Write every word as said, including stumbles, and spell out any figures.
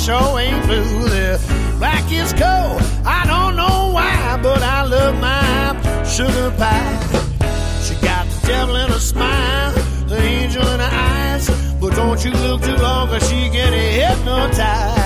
sure ain't blue. The black is cold, I don't know why, but I love my sugar pie. She got the devil in her smile, the angel in her eyes, but don't you look too long, cause she get hypnotized.